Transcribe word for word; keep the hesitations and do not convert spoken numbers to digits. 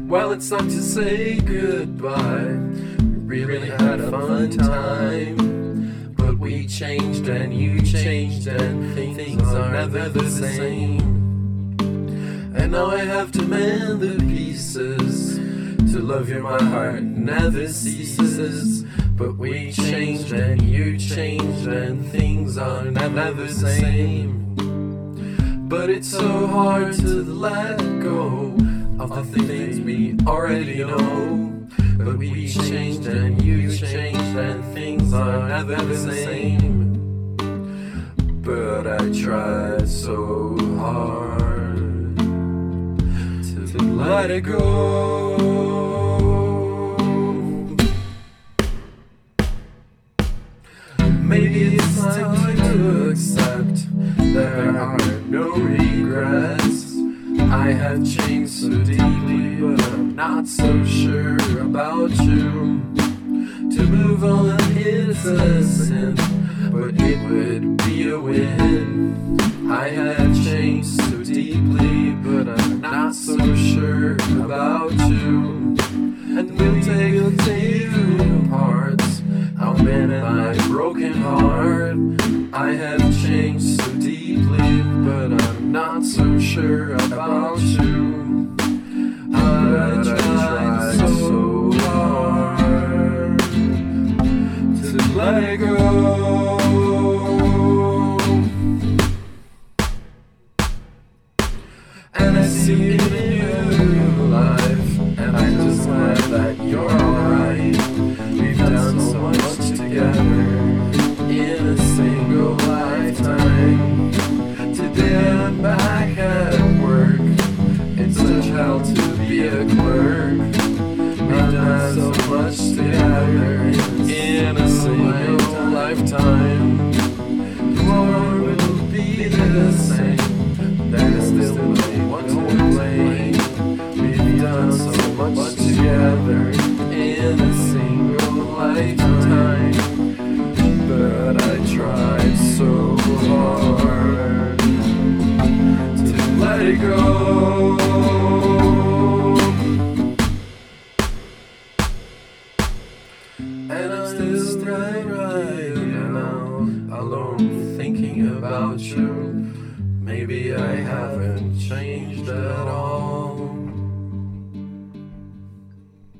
Well, it's time to say goodbye. We really had a fun time, but we changed and you changed and things are never the same. And now I have to mend the pieces. To love you my heart never ceases. But we changed and you changed and things are never the same. But it's so hard to let go of the things we already know. But we changed and you changed and things are never the same. But I tried so hard to let it go. Maybe it's time to accept there are no regrets. I have changed so deeply, but I'm not so sure about you. To move on is a sin, but it would be a win. I have changed so deeply, but I'm not so sure about you. And we'll take a few parts. I'll mend my broken heart. I have changed so deeply, but I'm not so sure about you. But I tried so hard to let it go. And I see it in your life, and I'm just glad that you're alright. We've done so much together in a single lifetime. Today I'm back at work. It's such hell to be a clerk. We've done so much together in a single lifetime. Tomorrow will be the same. There's still no one to blame. We've done so much together in a single lifetime. But I tried so hard to let it go. And I'm still right, right now, alone thinking about you. Maybe I haven't changed at all.